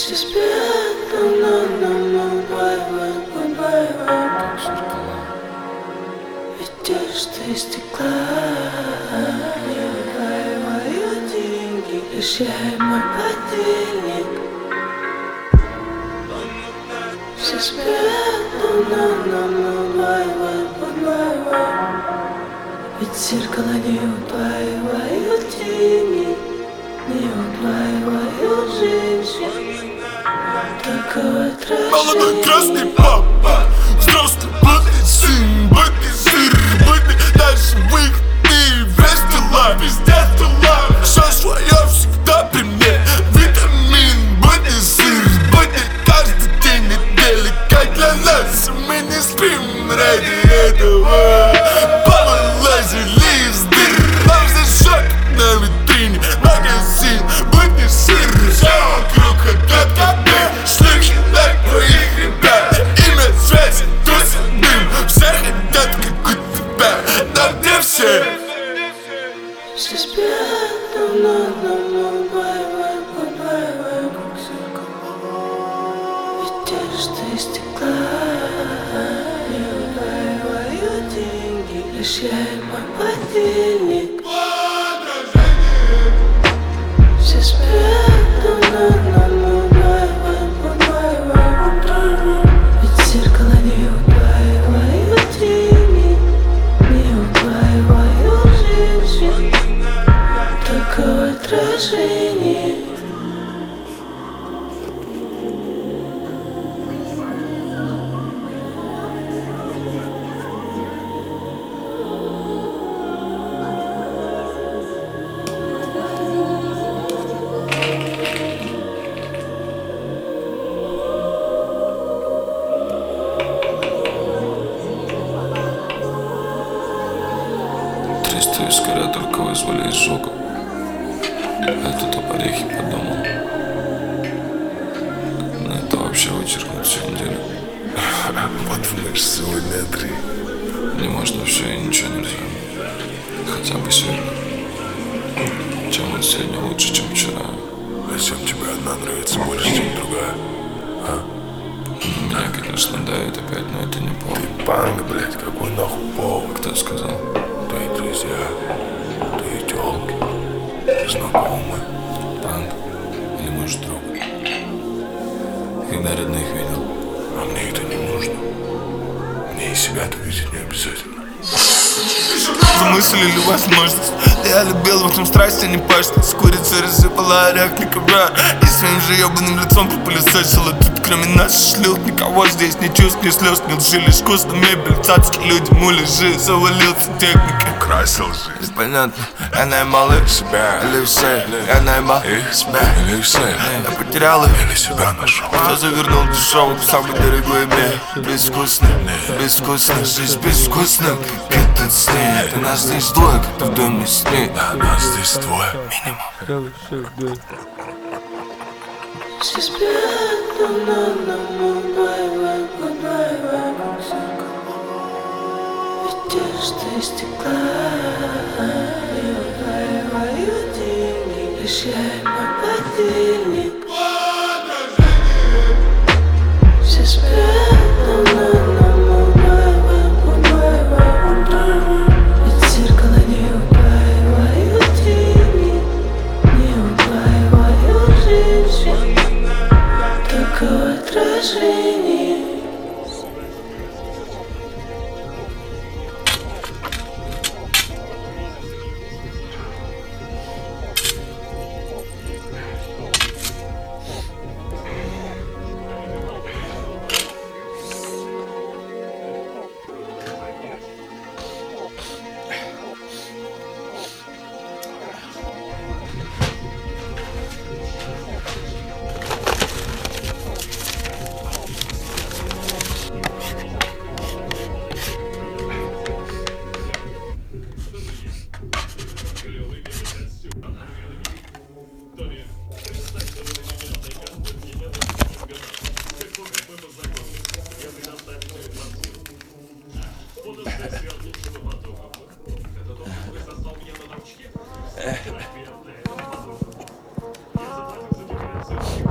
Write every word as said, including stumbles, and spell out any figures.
Все спят, но нам убивают, убивают, как зеркала. Видишь ты стекла, не убиваю деньги, лишь я и мой подельник. Все спят, но нам убивают, убивают. Ведь зеркало не убивают деньги, не убивают женщин. Такого трэша. Молодой красный папа, взрослый бытный сын, бытный сыр, бытный дальше выходные, весь дела, пиздец дела. Все свое всегда при мне, витамин, бытный сыр, бытный каждый день недели, как для нас. Мы не спим ради этого. Повылазили из дыр, нам здесь шок на витрине, магазин, бытный сыр, все вокруг хотят как бы. Шлюхи так твоих ребят, имя, связь, тусит дым. Все хотят как у тебя, да где все? Все спят, но нам убивают, убивают, как зеркала. Видишь ты стекла, не убиваю деньги, лишь я и мой подельник. Все спят, но нам убивают, убивают. Ведь зеркало не убивают деньги, не убивают женщин. Такого отражения. Триста искоря только вызвали изжогу. А тут опорехи подумал. Ну это вообще вычеркнуть всю неделю. Вот мы ж сегодня три. Не можно все и ничего нельзя. Хотя бы сегодня. Чем он сегодня лучше, чем вчера. Зачем тебе одна нравится больше, чем другая? А? Меня, конечно, давит опять, но это не повод. Ты панк, блядь, какой нахуй повод? Кто сказал? Твои друзья, твои тёлки, знакомые. Панк? Или может друг? Когда родных видел? А мне это не нужно. Мне и себя-то видеть не обязательно. Замыслили возможность. Я любил в этом страсти, не пашет. С курицей рассыпала орек, не ковра. И своим же ебаным лицом пропылесосила. Тут кроме нас шлют, никого здесь ни чувств, ни слез, ни лжи. Лишь вкусно мебель, цацки, люди, муляжи. Завалился техника, Красил жизнь. понятно, я наебал их Себя. или все, я наебал Их. себя. Или все. Я потерял их. Или себя нашел. Кто завернул дешевый в самый дорогой мир. Безвкусно, безвкусно, жизнь безвкусна. Как этот сне, ты нас здесь двое, как в доме с ней. Да, нас здесь двое. Минимум. Все спят, но нам убивают, убивают, как зеркала. Видишь ты стекла, не убивают деньги, лишь я и мой подельник. Все спят, но нам убивают, убивают. Ведь зеркало не убивают деньги, не убивают женщин. Такого отражения. Эх.